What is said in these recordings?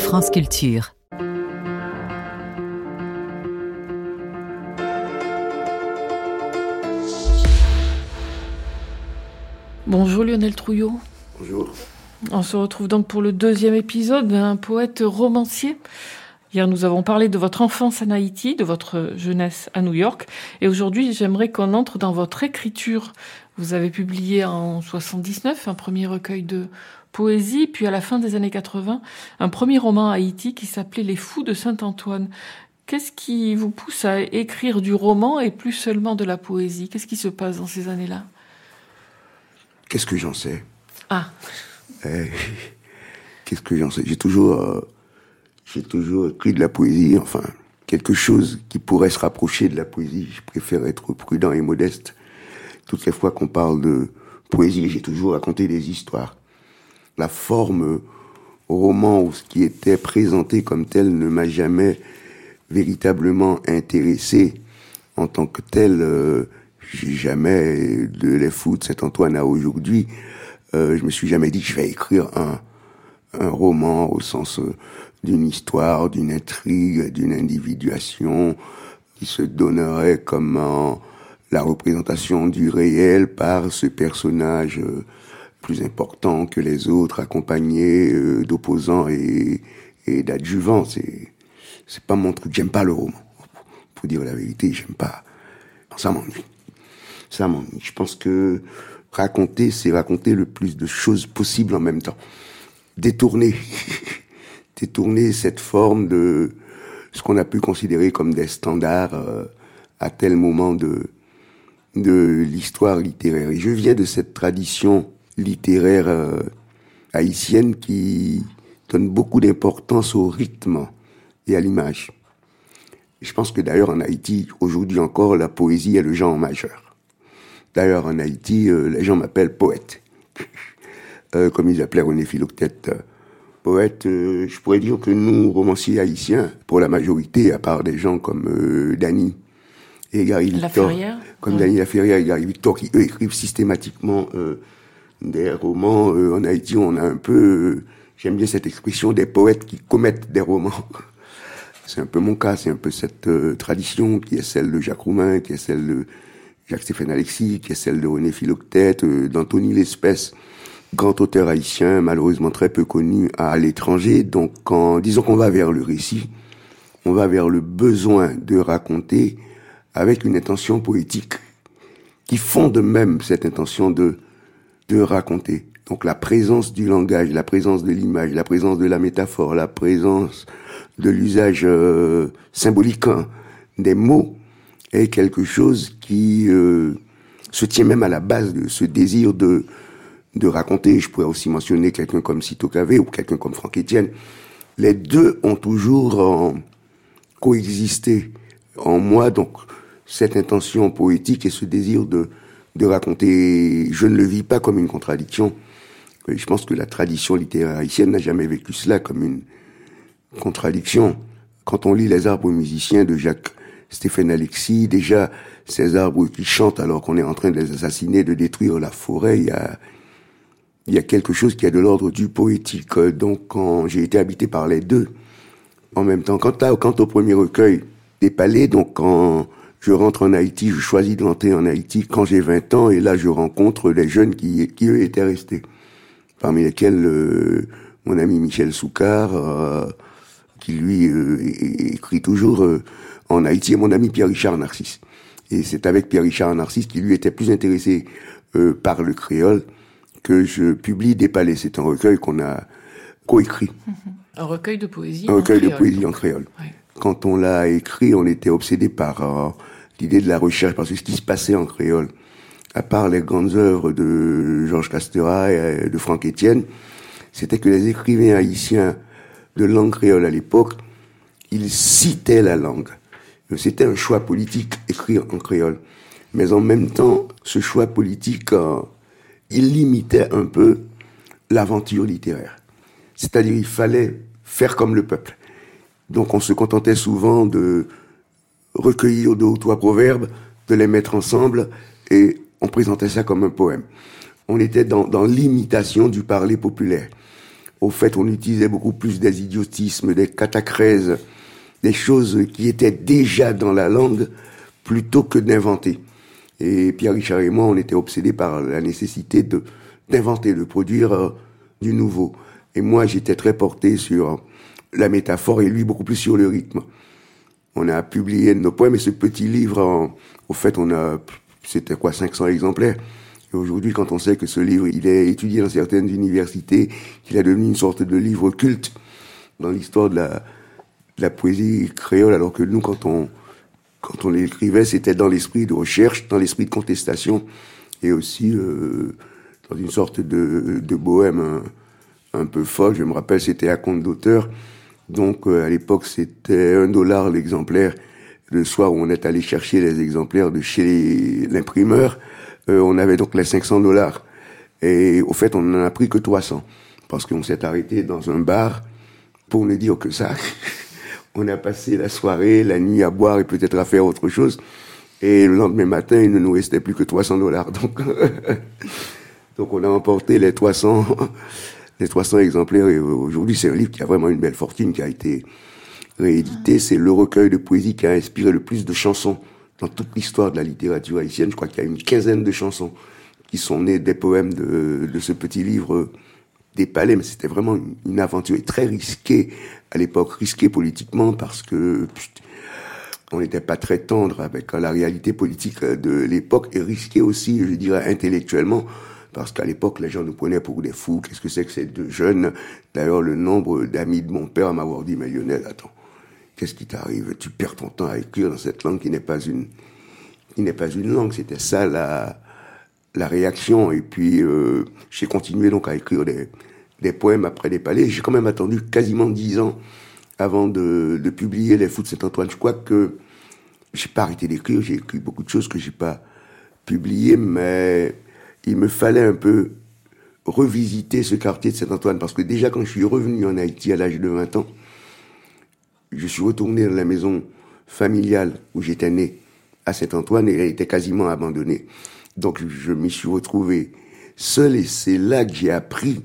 France Culture. Bonjour Lionel Trouillot. Bonjour. On se retrouve donc pour le deuxième épisode d'un poète romancier. Hier, nous avons parlé de votre enfance en Haïti, de votre jeunesse à New York. Et aujourd'hui, j'aimerais qu'on entre dans votre écriture. Vous avez publié en 79 un premier recueil de poésie, puis à la fin des années 80, un premier roman à Haïti qui s'appelait Les Fous de Saint-Antoine. Qu'est-ce qui vous pousse à écrire du roman et plus seulement de la poésie ? Qu'est-ce qui se passe dans ces années-là ? Qu'est-ce que j'en sais ? Qu'est-ce que j'en sais ? J'ai toujours écrit de la poésie, enfin, quelque chose qui pourrait se rapprocher de la poésie. Je préfère être prudent et modeste. Toutes les fois qu'on parle de poésie, j'ai toujours raconté des histoires. La forme roman ou ce qui était présenté comme tel ne m'a jamais véritablement intéressé en tant que tel. J'ai jamais, de Les Fous de Saint-Antoine à aujourd'hui, je me suis jamais dit que je vais écrire un roman au sens d'une histoire, d'une intrigue, d'une individuation qui se donnerait comme la représentation du réel par ce personnage plus important que les autres, accompagné d'opposants et d'adjuvants. C'est pas mon truc. J'aime pas le roman. Pour dire la vérité, j'aime pas. Ça m'ennuie. Je pense que raconter, c'est raconter le plus de choses possibles en même temps. Détourner cette forme de ce qu'on a pu considérer comme des standards à tel moment de l'histoire littéraire. Et je viens de cette tradition littéraire haïtienne qui donne beaucoup d'importance au rythme et à l'image. Je pense que d'ailleurs en Haïti, aujourd'hui encore, la poésie est le genre majeur. D'ailleurs en Haïti, les gens m'appellent poète. Comme ils appelaient René Philoctète poète. Je pourrais dire que nous, romanciers haïtiens, pour la majorité, à part des gens comme Dany et Gary Victor, Dany Laferrière et Gary Victor, qui eux écrivent systématiquement des romans. En Haïti, on a un peu, j'aime bien cette expression, des poètes qui commettent des romans. C'est un peu mon cas, c'est un peu cette tradition qui est celle de Jacques Roumain, qui est celle de Jacques-Stéphane Alexis, qui est celle de René Philoctète, d'Anthony Lespès, grand auteur haïtien, malheureusement très peu connu à l'étranger. Donc, disons qu'on va vers le récit, on va vers le besoin de raconter avec une intention poétique qui fonde même cette intention de raconter. Donc, la présence du langage, la présence de l'image, la présence de la métaphore, la présence de l'usage symbolique des mots est quelque chose qui se tient même à la base de ce désir de raconter. Je pourrais aussi mentionner quelqu'un comme Cito Cavé ou quelqu'un comme Franck Etienne. Les deux ont toujours coexisté en moi, donc cette intention poétique et ce désir de raconter. Je ne le vis pas comme une contradiction. Je pense que la tradition littéraire haïtienne n'a jamais vécu cela comme une contradiction. Quand on lit Les arbres musiciens de Jacques-Stéphane Alexis, déjà, ces arbres qui chantent alors qu'on est en train de les assassiner, de détruire la forêt, il y a quelque chose qui est de l'ordre du poétique. Donc, quand j'ai été habité par les deux, en même temps, quant au premier recueil des palais, donc quand je rentre en Haïti, je choisis de rentrer en Haïti quand j'ai 20 ans, et là, je rencontre les jeunes qui eux, étaient restés. Parmi lesquels mon ami Michel Soucard, qui lui écrit toujours en Haïti, et mon ami Pierre-Richard Narcisse. Et c'est avec Pierre-Richard Narcisse, qui lui était plus intéressé par le créole, que je publie Des Palais. C'est un recueil qu'on a coécrit. Un recueil de poésie en créole. Oui. Quand on l'a écrit, on était obsédé par l'idée de la recherche, parce que ce qui se passait en créole, à part les grandes œuvres de Georges Casterat et de Franck Etienne, c'était que les écrivains haïtiens de langue créole à l'époque, ils citaient la langue. C'était un choix politique, écrire en créole. Mais en même temps, ce choix politique, il limitait un peu l'aventure littéraire. C'est-à-dire, il fallait faire comme le peuple. Donc, on se contentait souvent de recueillir 2 ou 3 proverbes, de les mettre ensemble, et on présentait ça comme un poème. On était dans l'imitation du parler populaire. Au fait, on utilisait beaucoup plus des idiotismes, des catachrèses, des choses qui étaient déjà dans la langue, plutôt que d'inventer. Et Pierre Richard et moi, on était obsédés par la nécessité d'inventer, de produire du nouveau. Et moi, j'étais très porté sur la métaphore et lui, beaucoup plus sur le rythme. On a publié nos poèmes et ce petit livre, au fait, c'était 500 exemplaires. Et aujourd'hui, quand on sait que ce livre, il est étudié dans certaines universités, qu'il est devenu une sorte de livre culte dans l'histoire de la poésie créole, alors que nous, quand on l'écrivait, c'était dans l'esprit de recherche, dans l'esprit de contestation, et aussi dans une sorte de bohème un peu folle. Je me rappelle, c'était à compte d'auteur. Donc, à l'époque, c'était $1 l'exemplaire. Le soir où on est allé chercher les exemplaires de chez l'imprimeur, on avait donc les $500. Et au fait, on n'en a pris que 300. Parce qu'on s'est arrêté dans un bar pour ne dire que ça. On a passé la soirée, la nuit à boire et peut-être à faire autre chose. Et le lendemain matin, il ne nous restait plus que $300. Donc on a emporté les 300 exemplaires. Et aujourd'hui, c'est un livre qui a vraiment une belle fortune, qui a été réédité. C'est le recueil de poésie qui a inspiré le plus de chansons dans toute l'histoire de la littérature haïtienne. Je crois qu'il y a une 15aine de chansons qui sont nées des poèmes de ce petit livre des palais, mais c'était vraiment une aventure très risquée à l'époque, risquée politiquement parce que on n'était pas très tendre avec la réalité politique de l'époque, et risquée aussi, je dirais, intellectuellement, parce qu'à l'époque, les gens nous prenaient pour des fous. Qu'est-ce que c'est que ces deux jeunes? D'ailleurs, le nombre d'amis de mon père à m'avoir dit, mais Lionel, attends, qu'est-ce qui t'arrive? Tu perds ton temps à écrire dans cette langue qui n'est pas une langue. C'était ça la réaction. Et puis, j'ai continué donc à écrire des poèmes après des palais. J'ai quand même attendu quasiment 10 ans avant de publier Les Fous de Saint-Antoine. Je crois que j'ai pas arrêté d'écrire. J'ai écrit beaucoup de choses que j'ai pas publiées, mais il me fallait un peu revisiter ce quartier de Saint-Antoine, parce que déjà quand je suis revenu en Haïti à l'âge de 20 ans, je suis retourné dans la maison familiale où j'étais né à Saint-Antoine, et elle était quasiment abandonnée. Donc je m'y suis retrouvé seul, et c'est là que j'ai appris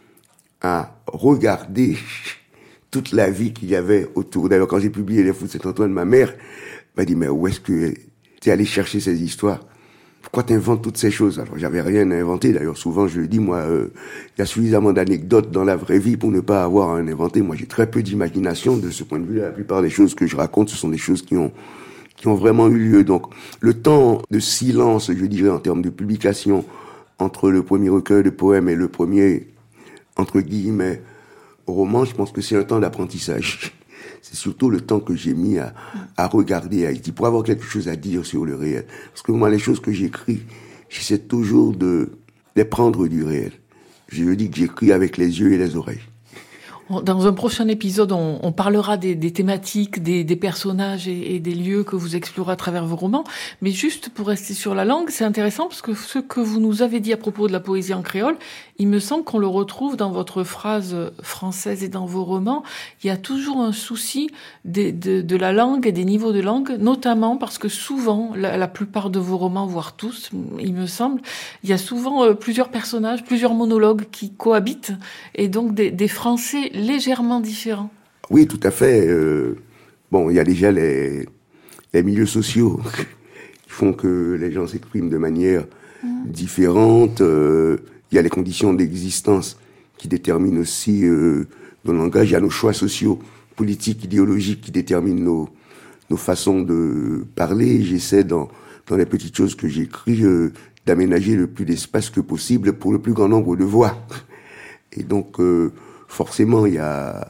à regarder toute la vie qu'il y avait autour. D'ailleurs, quand j'ai publié Les Fous de Saint-Antoine, ma mère m'a dit, mais où est-ce que t'es allé chercher ces histoires? Pourquoi t'inventes toutes ces choses? Alors, j'avais rien à inventer. D'ailleurs, souvent, je le dis, moi, il y a suffisamment d'anecdotes dans la vraie vie pour ne pas avoir à en inventer. Moi, j'ai très peu d'imagination de ce point de vue. La plupart des choses que je raconte, ce sont des choses qui ont vraiment eu lieu. Donc, le temps de silence, je dirais, en termes de publication, entre le premier recueil de poèmes et le premier, entre guillemets, roman, je pense que c'est un temps d'apprentissage. C'est surtout le temps que j'ai mis à regarder Haïti, pour avoir quelque chose à dire sur le réel. Parce que moi, les choses que j'écris, j'essaie toujours de les prendre du réel. Je dis que j'écris avec les yeux et les oreilles. Dans un prochain épisode, on parlera des thématiques, des personnages et des lieux que vous explorez à travers vos romans. Mais juste pour rester sur la langue, c'est intéressant parce que ce que vous nous avez dit à propos de la poésie en créole, il me semble qu'on le retrouve dans votre phrase française et dans vos romans. Il y a toujours un souci de la langue et des niveaux de langue, notamment parce que souvent, la plupart de vos romans, voire tous, il me semble, il y a souvent plusieurs personnages, plusieurs monologues qui cohabitent, et donc des Français légèrement différents. Oui, tout à fait. Bon, il y a déjà les milieux sociaux qui font que les gens s'expriment de manière différente. Il y a les conditions d'existence qui déterminent aussi nos langages. Il y a nos choix sociaux, politiques, idéologiques qui déterminent nos façons de parler. J'essaie dans les petites choses que j'écris d'aménager le plus d'espace que possible pour le plus grand nombre de voix. Et donc, forcément, il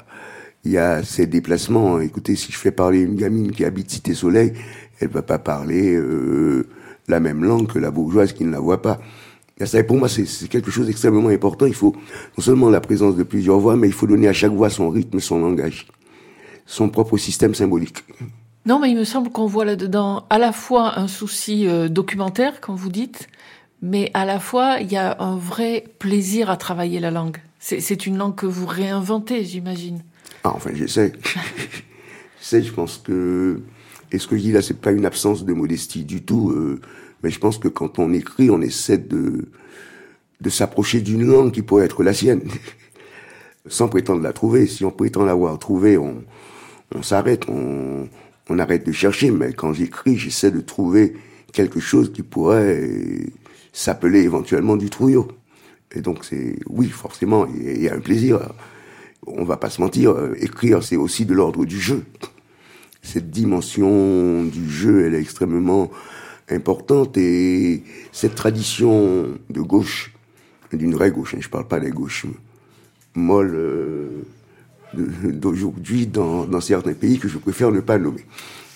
y a ces déplacements. Écoutez, si je fais parler une gamine qui habite Cité Soleil, elle va pas parler la même langue que la bourgeoise qui ne la voit pas. Et ça, pour moi, c'est quelque chose d'extrêmement important. Il faut non seulement la présence de plusieurs voix, mais il faut donner à chaque voix son rythme, son langage, son propre système symbolique. Non, mais il me semble qu'on voit là-dedans à la fois un souci documentaire, comme vous dites, mais à la fois, il y a un vrai plaisir à travailler la langue. C'est une langue que vous réinventez, j'imagine. Ah, enfin, j'essaie. Je pense que... Et ce que je dis là, c'est pas une absence de modestie du tout. Mais je pense que quand on écrit, on essaie de s'approcher d'une langue qui pourrait être la sienne. sans prétendre la trouver. Si on prétend l'avoir trouvée, on s'arrête, on arrête de chercher. Mais quand j'écris, j'essaie de trouver quelque chose qui pourrait s'appeler éventuellement du Trouillot. Et donc oui, forcément, il y a un plaisir. On va pas se mentir, écrire, c'est aussi de l'ordre du jeu. Cette dimension du jeu, elle est extrêmement importante, et cette tradition de gauche, d'une vraie gauche, je parle pas des gauches molles d'aujourd'hui dans certains pays que je préfère ne pas nommer.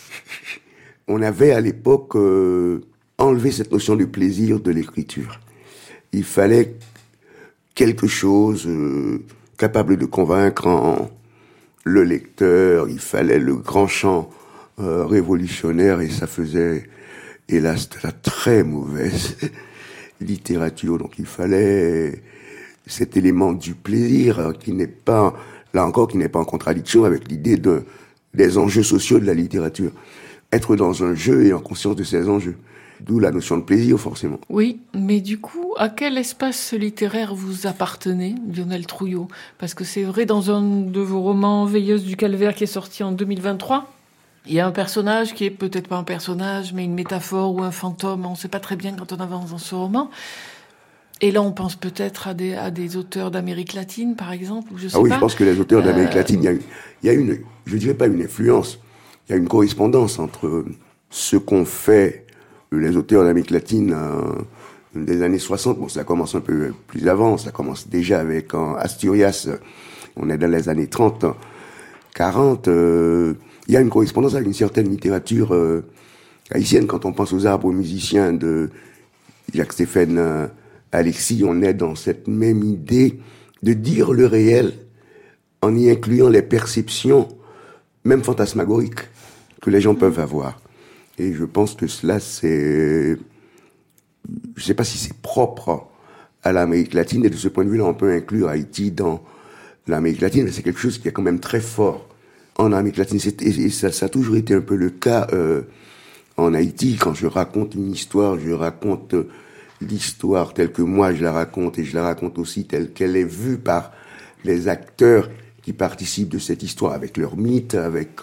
On avait à l'époque enlevé cette notion de plaisir de l'écriture. Il fallait quelque chose capable de convaincre le lecteur, il fallait le grand chant révolutionnaire, et ça faisait, hélas, de la très mauvaise littérature. Donc il fallait cet élément du plaisir qui n'est pas, là encore, qui n'est pas en contradiction avec l'idée des enjeux sociaux de la littérature. Être dans un jeu et en conscience de ces enjeux. D'où la notion de plaisir, forcément. Oui, mais du coup, à quel espace littéraire vous appartenez, Lionel Trouillot ? Parce que c'est vrai, dans un de vos romans, Veilleuse du Calvaire, qui est sorti en 2023, il y a un personnage qui est peut-être pas un personnage, mais une métaphore ou un fantôme, on ne sait pas très bien quand on avance dans ce roman. Et là, on pense peut-être à des auteurs d'Amérique latine, par exemple, ou je sais pas. Ah oui, je pense que les auteurs d'Amérique latine, il y a une, je dirais pas une influence, il y a une correspondance entre ce qu'ont fait les auteurs d'Amérique latine des années 60. Bon, ça commence un peu plus avant, ça commence déjà avec Asturias, on est dans les années 30, 40. Il y a une correspondance avec une certaine littérature haïtienne. Quand on pense aux arbres musiciens de Jacques-Stéphane Alexis, on est dans cette même idée de dire le réel en y incluant les perceptions, même fantasmagoriques, que les gens peuvent avoir. Et je pense que cela, je sais pas si c'est propre à l'Amérique latine, et de ce point de vue-là, on peut inclure Haïti dans l'Amérique latine, mais c'est quelque chose qui est quand même très fort en Amérique latine. Et ça a toujours été un peu le cas en Haïti. Quand je raconte une histoire, je raconte l'histoire telle que moi je la raconte, et je la raconte aussi telle qu'elle est vue par les acteurs qui participent de cette histoire, avec leurs mythes, avec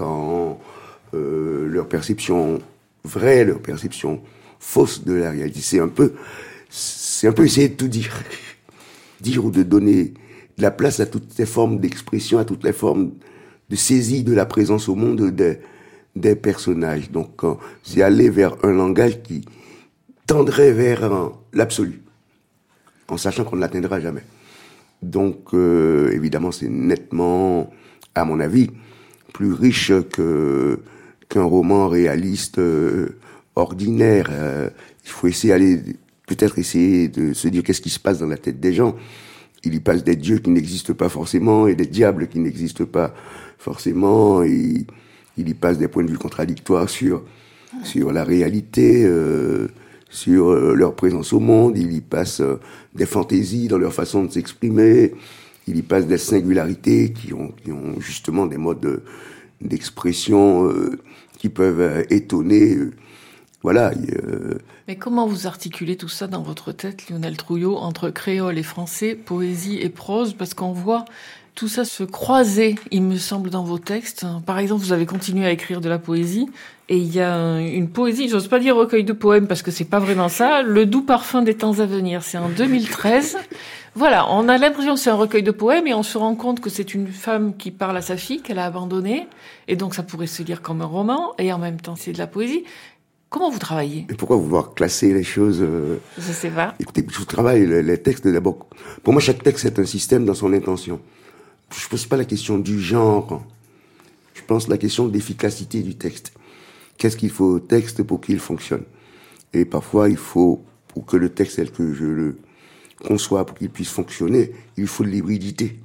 leur perception vraie, leur perception fausse de la réalité. C'est un peu essayer de tout dire. Dire ou de donner de la place à toutes les formes d'expression, à toutes les formes de saisie de la présence au monde des personnages. Donc, c'est aller vers un langage qui tendrait vers l'absolu, en sachant qu'on ne l'atteindra jamais. Donc, évidemment, c'est nettement, à mon avis, plus riche qu'un roman réaliste ordinaire. Il faut peut-être essayer de se dire qu'est-ce qui se passe dans la tête des gens. Il y passe des dieux qui n'existent pas forcément et des diables qui n'existent pas forcément. Et il y passe des points de vue contradictoires sur la réalité, sur leur présence au monde. Il y passe des fantaisies dans leur façon de s'exprimer. Il y passe des singularités qui ont justement des modes d'expression qui peuvent étonner. Voilà. Mais comment vous articulez tout ça dans votre tête, Lionel Trouillot, entre créole et français, poésie et prose ? Parce qu'on voit tout ça se croiser, il me semble, dans vos textes. Par exemple, vous avez continué à écrire de la poésie, et il y a une poésie, j'ose pas dire recueil de poèmes, parce que c'est pas vraiment ça, Le doux parfum des temps à venir. C'est en 2013. Voilà, on a l'impression que c'est un recueil de poèmes, et on se rend compte que c'est une femme qui parle à sa fille, qu'elle a abandonnée, et donc ça pourrait se lire comme un roman, et en même temps c'est de la poésie. Comment vous travaillez ? Et pourquoi vouloir classer les choses Je sais pas. Écoutez, je travaille les textes d'abord. Pour moi, chaque texte est un système dans son intention. Je pose pas la question du genre. Je pense la question de l'efficacité du texte. Qu'est-ce qu'il faut au texte pour qu'il fonctionne ? Et parfois, il faut, pour que le texte tel que je le conçois, pour qu'il puisse fonctionner, il faut de l'hybridité.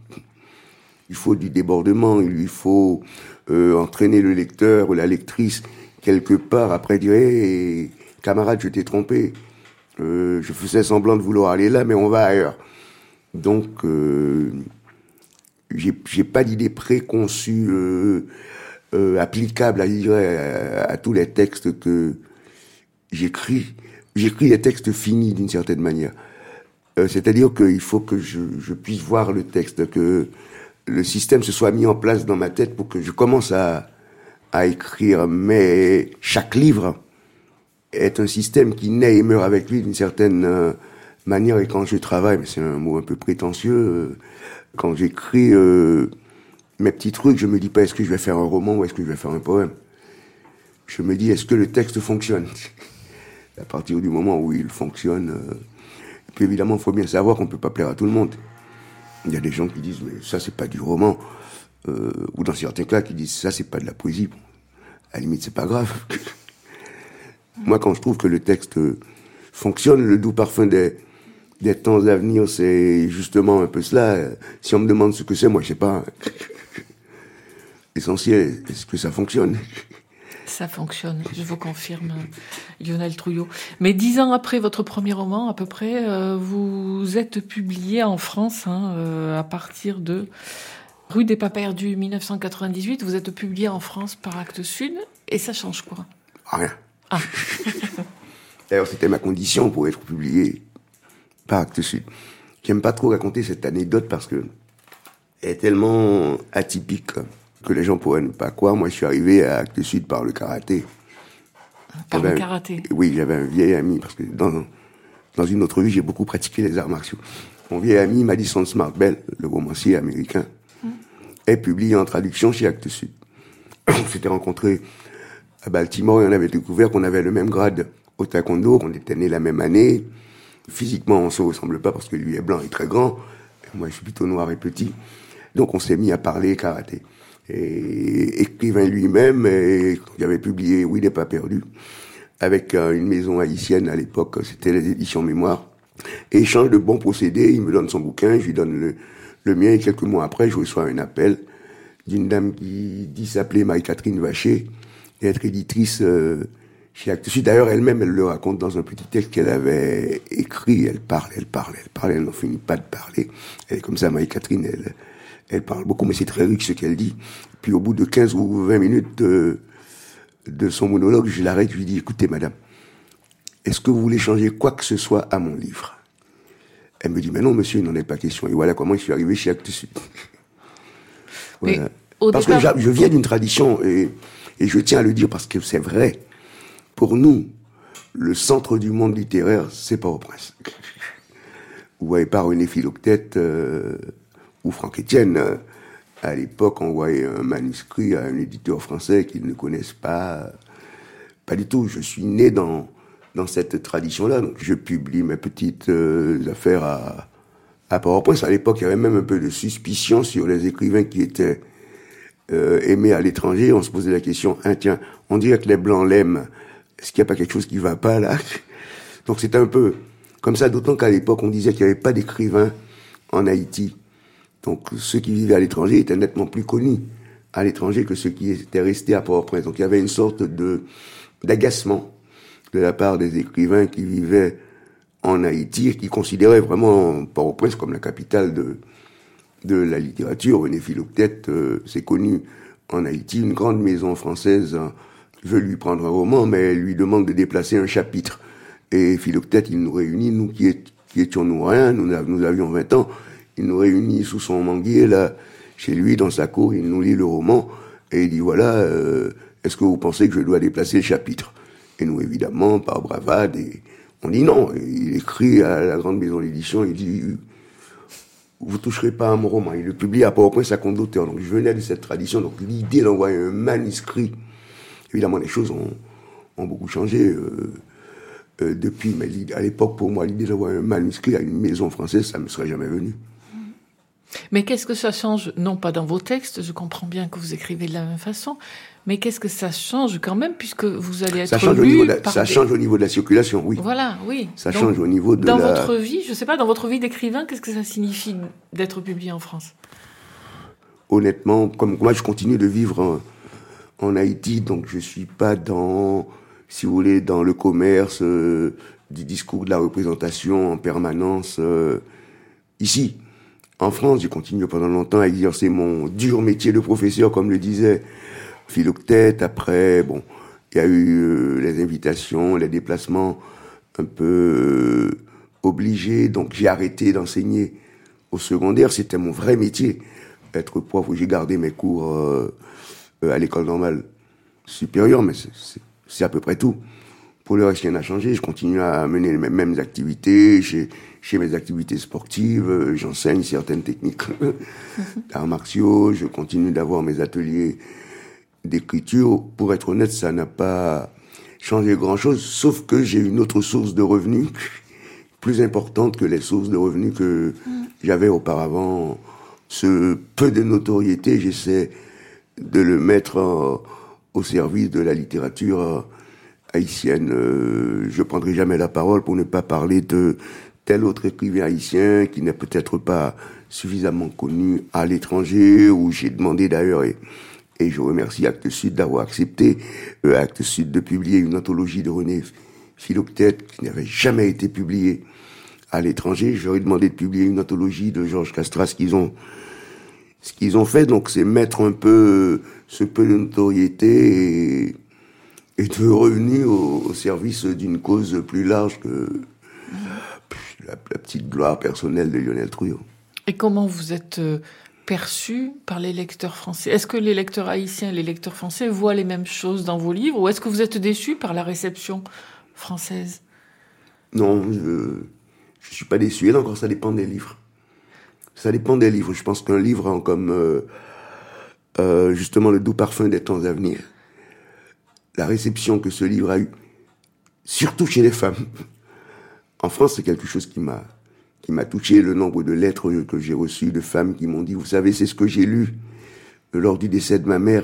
Il faut du débordement, il lui faut entraîner le lecteur ou la lectrice quelque part, après dire hey, camarade, je t'ai trompé. Je faisais semblant de vouloir aller là, mais on va ailleurs. Donc, j'ai pas d'idée préconçue applicable à tous les textes que j'écris. J'écris des textes finis d'une certaine manière. C'est-à-dire qu'il faut que je puisse voir le texte, que le système se soit mis en place dans ma tête pour que je commence à écrire. Mais chaque livre est un système qui naît et meurt avec lui d'une certaine manière. Et quand je travaille, mais c'est un mot un peu prétentieux, quand j'écris mes petits trucs, je me dis pas est-ce que je vais faire un roman ou est-ce que je vais faire un poème. Je me dis est-ce que le texte fonctionne. À partir du moment où il fonctionne, puis évidemment, il faut bien savoir qu'on peut pas plaire à tout le monde. Il y a des gens qui disent mais ça c'est pas du roman, ou dans certains cas qui disent ça c'est pas de la poésie. Bon, à la limite c'est pas grave. Moi quand je trouve que le texte fonctionne, le doux parfum des temps à venir, c'est justement un peu cela. Si on me demande ce que c'est, moi je sais pas. L'essentiel, est-ce que ça fonctionne? Ça fonctionne, je vous confirme, Lionel Trouillot. Mais 10 ans après votre premier roman, à peu près, vous êtes publié en France, à partir de Rue des Pas Perdus, 1998. Vous êtes publié en France par Actes Sud, et ça change quoi? Rien. Ah. D'ailleurs, c'était ma condition pour être publié par Actes Sud. J'aime pas trop raconter cette anecdote parce que elle est tellement atypique que les gens pourraient ne pas croire. Moi, je suis arrivé à Actes Sud par le karaté. Par le karaté? Oui, j'avais un vieil ami, parce que dans une autre vie, j'ai beaucoup pratiqué les arts martiaux. Mon vieil ami, Madison Smart Bell, le romancier américain, est publié en traduction chez Actes Sud. On s'était rencontrés à Baltimore et on avait découvert qu'on avait le même grade au taekwondo, qu'on était nés la même année. Physiquement, on se ressemble pas parce que lui est blanc et très grand. Et moi, je suis plutôt noir et petit. Donc, on s'est mis à parler karaté. Et écrivain lui-même, et il avait publié Oui, des Pas Perdus, avec une maison haïtienne à l'époque, c'était les éditions Mémoire. Et échange de bons procédés, il me donne son bouquin, je lui donne le mien, et quelques mois après, je reçois un appel d'une dame qui dit s'appeler Marie-Catherine Vacher, et être éditrice chez Actes Sud. D'ailleurs, elle-même, elle le raconte dans un petit texte qu'elle avait écrit. Elle parle, elle n'en finit pas de parler. Elle est comme ça, Marie-Catherine, elle parle beaucoup, mais c'est très riche ce qu'elle dit. Puis au bout de 15 ou 20 minutes de son monologue, je l'arrête, je lui dis, écoutez madame, est-ce que vous voulez changer quoi que ce soit à mon livre? Elle me dit, mais non monsieur, il n'en est pas question. Et voilà comment je suis arrivé chez Actes Sud. Voilà. Parce que je viens d'une tradition, et je tiens à le dire parce que c'est vrai. Pour nous, le centre du monde littéraire, c'est Port-au-Prince. Vous voyez pas René Philoctète ou Franck Etienne. À l'époque, on voyait un manuscrit à un éditeur français qu'ils ne connaissent pas. Pas du tout. Je suis né dans cette tradition-là. Donc, je publie mes petites affaires à Port-au-Prince. À l'époque, il y avait même un peu de suspicion sur les écrivains qui étaient aimés à l'étranger. On se posait la question, tiens, on dirait que les Blancs l'aiment. Est-ce qu'il n'y a pas quelque chose qui va pas, là? Donc, c'était un peu comme ça, d'autant qu'à l'époque, on disait qu'il n'y avait pas d'écrivains en Haïti. Donc, ceux qui vivaient à l'étranger étaient nettement plus connus à l'étranger que ceux qui étaient restés à Port-au-Prince. Donc, il y avait une sorte d'agacement de la part des écrivains qui vivaient en Haïti et qui considéraient vraiment Port-au-Prince comme la capitale de la littérature. René Philoctète, c'est connu en Haïti. Une grande maison française veut lui prendre un roman, mais elle lui demande de déplacer un chapitre. Et Philoctète, il nous réunit, nous qui étions nous rien, nous avions 20 ans, il nous réunit sous son manguier, là, chez lui, dans sa cour, il nous lit le roman, et il dit, voilà, est-ce que vous pensez que je dois déplacer le chapitre? Et nous, évidemment, par bravade, et on dit non. Et il écrit à la grande maison d'édition, il dit, vous toucherez pas à mon roman. Il le publie à Port-au-Prince à compte d'auteur. Donc, je venais de cette tradition. Donc, l'idée d'envoyer un manuscrit, évidemment, les choses ont beaucoup changé depuis. Mais à l'époque, pour moi, l'idée d'envoyer un manuscrit à une maison française, ça me serait jamais venu. Mais qu'est-ce que ça change? Non pas dans vos textes, je comprends bien que vous écrivez de la même façon, mais qu'est-ce que ça change quand même, puisque vous allez être lu par ça change au niveau de la circulation, oui. Voilà, oui. Ça change au niveau de dans votre vie, je sais pas, dans votre vie d'écrivain, qu'est-ce que ça signifie d'être publié en France? Honnêtement, comme moi, je continue de vivre en Haïti, donc je suis pas dans, si vous voulez, dans le commerce du discours de la représentation en permanence ici. En France, j'ai continué pendant longtemps à exercer mon dur métier de professeur, comme le disait Philoctète. Après, bon, il y a eu les invitations, les déplacements un peu obligés. Donc, j'ai arrêté d'enseigner au secondaire. C'était mon vrai métier. être prof, où j'ai gardé mes cours à l'école normale supérieure, mais c'est à peu près tout. Pour le reste, rien n'a changé. Je continue à mener les mêmes activités. Chez mes activités sportives, j'enseigne certaines techniques d'arts martiaux. Je continue d'avoir mes ateliers d'écriture. Pour être honnête, ça n'a pas changé grand-chose, sauf que j'ai une autre source de revenus plus importante que les sources de revenus que j'avais auparavant. Ce peu de notoriété, j'essaie de le mettre au service de la littérature haïtienne. Je prendrai jamais la parole pour ne pas parler de tel autre écrivain haïtien qui n'est peut-être pas suffisamment connu à l'étranger, où j'ai demandé d'ailleurs, et je remercie Actes Sud d'avoir accepté, Actes Sud de publier une anthologie de René Philoctète qui n'avait jamais été publiée à l'étranger. J'aurais demandé de publier une anthologie de Georges Castras. Ce qu'ils ont fait, donc, c'est mettre un peu ce peu de notoriété et de revenus au service d'une cause plus large que la petite gloire personnelle de Lionel Trouillot. Et comment vous êtes perçu par les lecteurs français? Est-ce que les lecteurs haïtiens et les lecteurs français voient les mêmes choses dans vos livres, ou est-ce que vous êtes déçu par la réception française? Non, je suis pas déçu. Et là encore, ça dépend des livres. Ça dépend des livres. Je pense qu'un livre comme justement Le doux parfum des temps à venir, la réception que ce livre a eue, surtout chez les femmes, en France, c'est quelque chose qui m'a touché. Le nombre de lettres que j'ai reçues de femmes qui m'ont dit, vous savez, c'est ce que j'ai lu lors du décès de ma mère.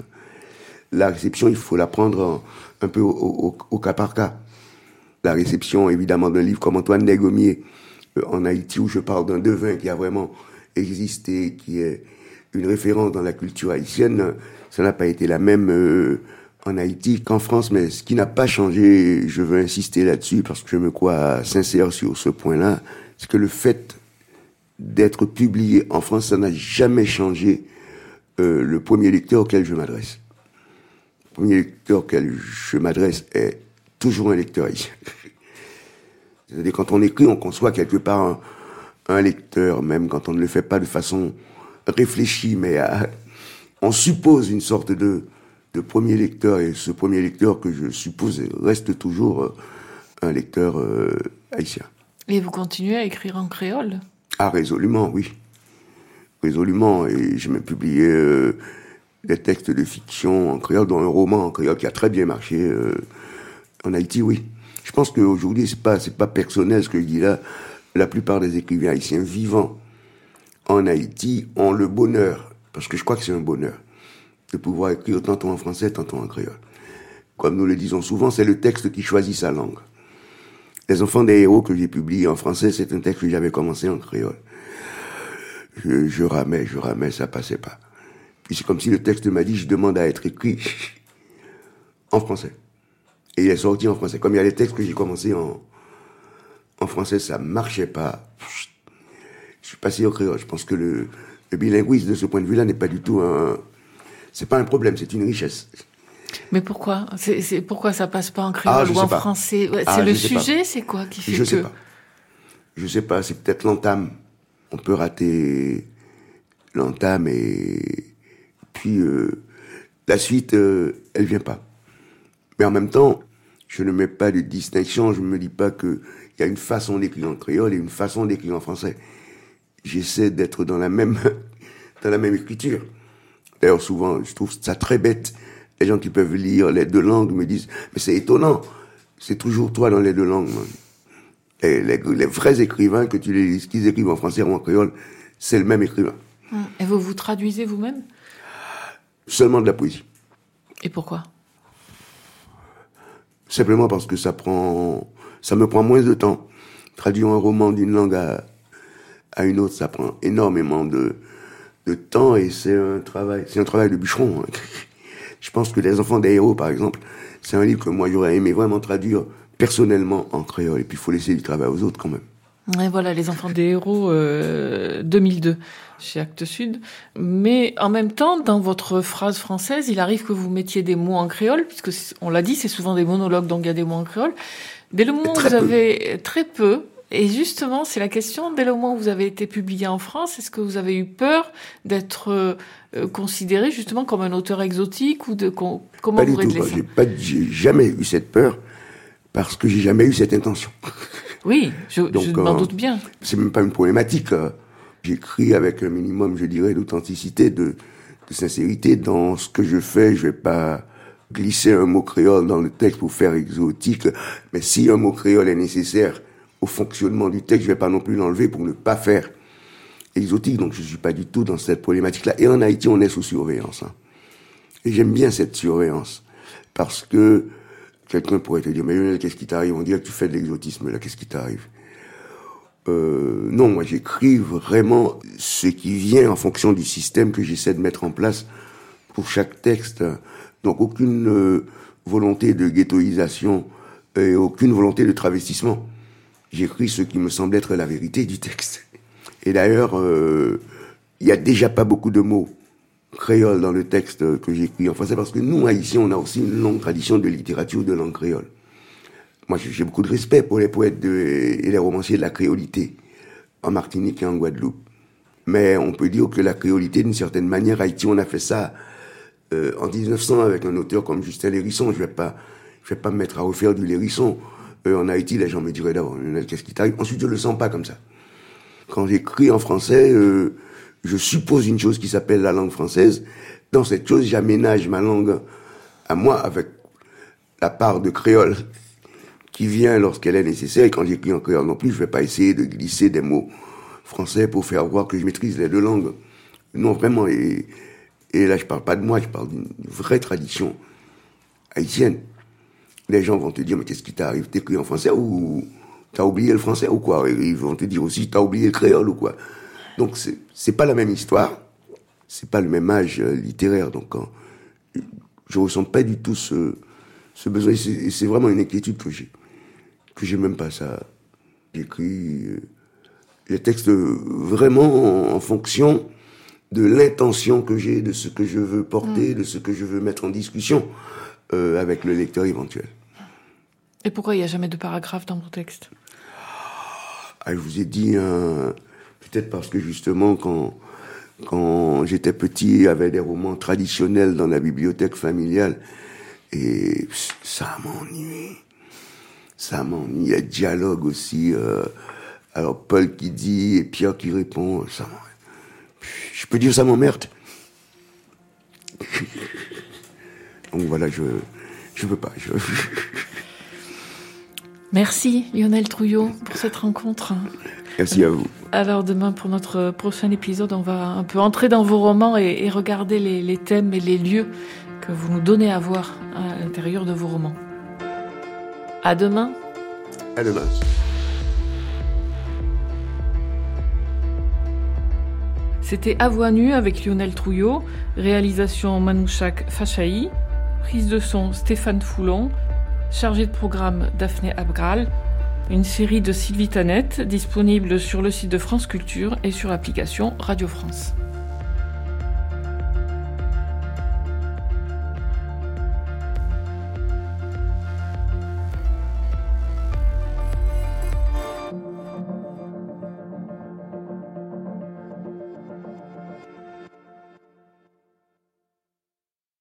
La réception, il faut la prendre un peu au cas par cas. La réception, évidemment, d'un livre comme Antoine Nègommier, en Haïti, où je parle d'un devin qui a vraiment existé, qui est une référence dans la culture haïtienne, ça n'a pas été la même en Haïti qu'en France, mais ce qui n'a pas changé, je veux insister là-dessus, parce que je me crois sincère sur ce point-là, c'est que le fait d'être publié en France, ça n'a jamais changé le premier lecteur auquel je m'adresse. Le premier lecteur auquel je m'adresse est toujours un lecteur haïtien. C'est-à-dire, quand on écrit, on conçoit quelque part un lecteur, même quand on ne le fait pas de façon réfléchie, mais on suppose une sorte de premier lecteur, et ce premier lecteur que je suppose reste toujours un lecteur haïtien. Et vous continuez à écrire en créole? Ah, résolument, oui. Résolument, et j'ai même publié des textes de fiction en créole, dont un roman en créole qui a très bien marché en Haïti, oui. Je pense qu'aujourd'hui, c'est pas personnel ce que je dis là. La plupart des écrivains haïtiens vivant en Haïti ont le bonheur, parce que je crois que c'est un bonheur, de pouvoir écrire tantôt en français, tantôt en créole. Comme nous le disons souvent, c'est le texte qui choisit sa langue. Les enfants des héros que j'ai publiés en français, c'est un texte que j'avais commencé en créole. Je ramais, ça passait pas. Puis c'est comme si le texte m'a dit, je demande à être écrit en français. Et il est sorti en français. Comme il y a les textes que j'ai commencé en français, ça marchait pas. Je suis passé au créole. Je pense que le bilinguisme, de ce point de vue-là, n'est pas du tout c'est pas un problème, c'est une richesse. Mais pourquoi? Pourquoi ça passe pas en créole ou en français? C'est le sujet, c'est quoi qui fait que... Je sais pas, c'est peut-être l'entame. On peut rater l'entame et puis la suite, elle vient pas. Mais en même temps, je ne mets pas de distinction, je me dis pas que il y a une façon d'écrire en créole et une façon d'écrire en français. J'essaie d'être dans la même écriture. D'ailleurs, souvent, je trouve ça très bête. Les gens qui peuvent lire les deux langues me disent, mais c'est étonnant. C'est toujours toi dans les deux langues, man. Et les vrais écrivains, que tu les lises, qu'ils écrivent en français ou en créole, c'est le même écrivain. Et vous traduisez vous-même? Seulement de la poésie. Et pourquoi? Simplement parce que ça me prend moins de temps. Traduire un roman d'une langue à une autre, ça prend énormément de temps et c'est un travail de bûcheron. Je pense que Les Enfants des héros, par exemple, c'est un livre que moi j'aurais aimé vraiment traduire personnellement en créole. Et puis il faut laisser du travail aux autres quand même. Et voilà, Les Enfants des héros 2002 chez Actes Sud. Mais en même temps, dans votre phrase française, il arrive que vous mettiez des mots en créole, puisque on l'a dit, c'est souvent des monologues, donc il y a des mots en créole. Dès le moment où vous avez très peu, Et justement, c'est la question, dès le moment où vous avez été publié en France, est-ce que vous avez eu peur d'être considéré justement comme un auteur exotique ou comment vous réglez ça? J'ai jamais eu cette peur parce que j'ai jamais eu cette intention. Oui, je m'en doute bien. C'est même pas une problématique. J'écris avec un minimum, je dirais, d'authenticité, de sincérité dans ce que je fais. Je vais pas glisser un mot créole dans le texte pour faire exotique. Mais si un mot créole est nécessaire au fonctionnement du texte, je vais pas non plus l'enlever pour ne pas faire exotique. Donc je suis pas du tout dans cette problématique-là. Et en Haïti, on est sous surveillance. Et j'aime bien cette surveillance. Parce que quelqu'un pourrait te dire, mais Lionel, qu'est-ce qui t'arrive? On dirait que tu fais de l'exotisme, là, qu'est-ce qui t'arrive? Non, moi j'écris vraiment ce qui vient en fonction du système que j'essaie de mettre en place pour chaque texte. Donc aucune volonté de ghettoisation et aucune volonté de travestissement. J'écris ce qui me semble être la vérité du texte. Et d'ailleurs, il y a déjà pas beaucoup de mots créoles dans le texte que j'écris en français, parce que nous, Haïtiens, on a aussi une longue tradition de littérature de langue créole. Moi, j'ai beaucoup de respect pour les poètes et les romanciers de la créolité, en Martinique et en Guadeloupe. Mais on peut dire que la créolité, d'une certaine manière, Haïti, on a fait ça en 1900 avec un auteur comme Justin Lérisson. Je vais pas me mettre à refaire du Lérisson. En Haïti, les gens me diraient d'abord, qu'est-ce qui t'arrive? Ensuite, je le sens pas comme ça. Quand j'écris en français, je suppose une chose qui s'appelle la langue française. Dans cette chose, j'aménage ma langue à moi avec la part de créole qui vient lorsqu'elle est nécessaire. Et quand j'écris en créole non plus, je vais pas essayer de glisser des mots français pour faire voir que je maîtrise les deux langues. Non, vraiment. Et là, je parle pas de moi, je parle d'une vraie tradition haïtienne. Les gens vont te dire, mais qu'est-ce qui t'arrive? T'écris en français ou t'as oublié le français ou quoi? Ils vont te dire aussi, t'as oublié le créole ou quoi? Donc, c'est pas la même histoire. C'est pas le même âge littéraire. Donc, je ressens pas du tout ce besoin. Et c'est vraiment une inquiétude que j'ai même pas ça. J'écris les textes vraiment en fonction de l'intention que j'ai, de ce que je veux porter, de ce que je veux mettre en discussion avec le lecteur éventuel. Et pourquoi il n'y a jamais de paragraphe dans vos textes? Je vous ai dit, peut-être parce que justement, quand j'étais petit, il y avait des romans traditionnels dans la bibliothèque familiale, et ça m'ennuie. Il y a dialogue aussi. Alors Paul qui dit et Pierre qui répond. Je peux dire ça m'emmerde. Donc voilà, je veux pas. Merci Lionel Trouillot pour cette rencontre. Merci à vous. Alors demain, pour notre prochain épisode, on va un peu entrer dans vos romans et regarder les thèmes et les lieux que vous nous donnez à voir à l'intérieur de vos romans. À demain. À demain. C'était À Voix nue avec Lionel Trouillot, réalisation Manouchak Fachaï, prise de son Stéphane Foulon, chargé de programme Daphné Abgral, une série de Sylvie Tanette disponible sur le site de France Culture et sur l'application Radio France.